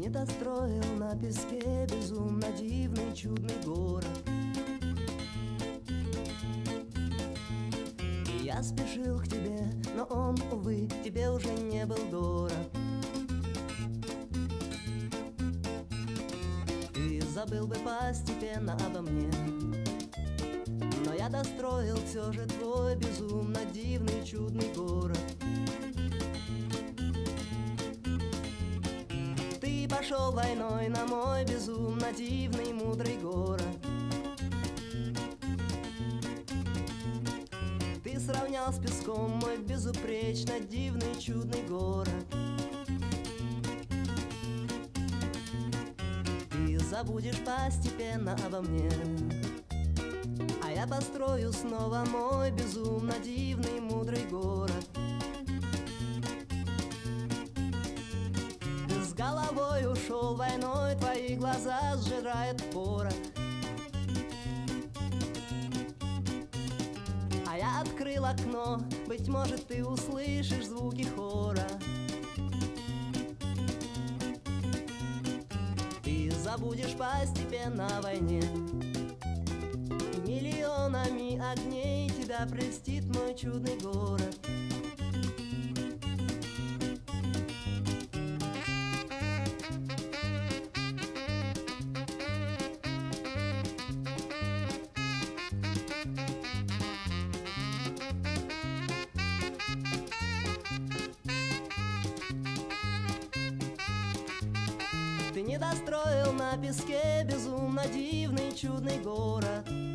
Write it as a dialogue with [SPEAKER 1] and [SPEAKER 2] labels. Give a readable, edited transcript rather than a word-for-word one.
[SPEAKER 1] недостроил на песке безумно дивный чудный город. И я спешил к тебе, но он, увы, тебе уже не был дорог. Ты забыл бы постепенно обо мне, но я достроил все же твой безумно дивный чудный город. Ты пошел войной на мой безумно дивный мудрый город. Ты сравнял с песком мой безупречно дивный чудный город. Ты забудешь постепенно обо мне, а я построю снова мой безумно дивный мудрый город. Ты с головой ушел войной, твои глаза сжирают порох. А я открыл окно, быть может, ты услышишь звуки хора. Ты забудешь постепенно о войне, и миллионами огней тебя простит мой чудный город. Ты не достроил на песке безумно дивный чудный город.